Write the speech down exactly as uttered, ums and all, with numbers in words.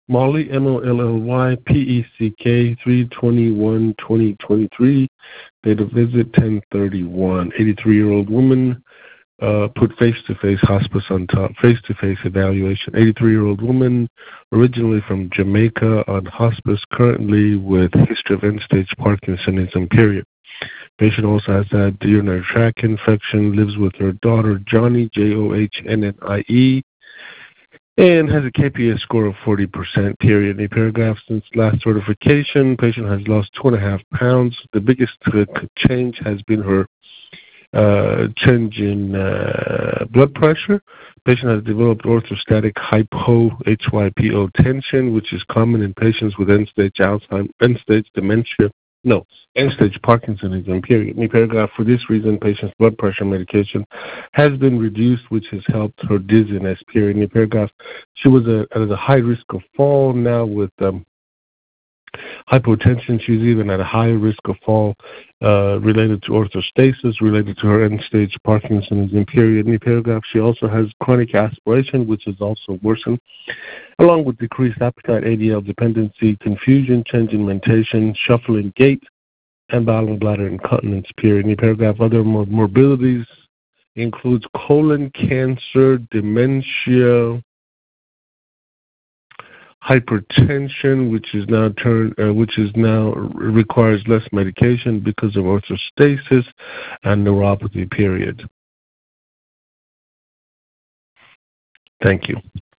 Molly, M O L L Y, P E C K, three twenty-one twenty twenty-three. Date of visit, ten thirty-one. eighty-three-year-old woman, uh, put face-to-face hospice on top, face-to-face evaluation. eighty-three-year-old woman, originally from Jamaica, on hospice, currently with history of end-stage Parkinsonism, period. Patient also has had urinary tract infection, lives with her daughter, Johnny, J O H N N I E, and has a K P S score of forty percent, period. A paragraph since last certification. Patient has lost two and a half pounds. The biggest uh, change has been her uh, change in uh, blood pressure. Patient has developed orthostatic hypo-H Y P O tension, which is common in patients with end-stage Alzheimer's, end-stage dementia, no, end-stage Parkinsonism, period. In paragraph, for this reason, patient's blood pressure medication has been reduced, which has helped her dizziness, period. In paragraph, she was a, at a high risk of fall. Now with um, hypotension, she's even at a higher risk of fall uh, related to orthostasis, related to her end-stage Parkinsonism, period. In the paragraph, she also has chronic aspiration, which is also worsened, along with decreased appetite, A D L dependency, confusion, change in mentation, shuffling gait, and bowel, bladder incontinence, period. In the paragraph, other mor- morbidities includes colon cancer, dementia, hypertension, which is now turn, uh, which is now requires less medication because of orthostasis, and neuropathy, period. Thank you.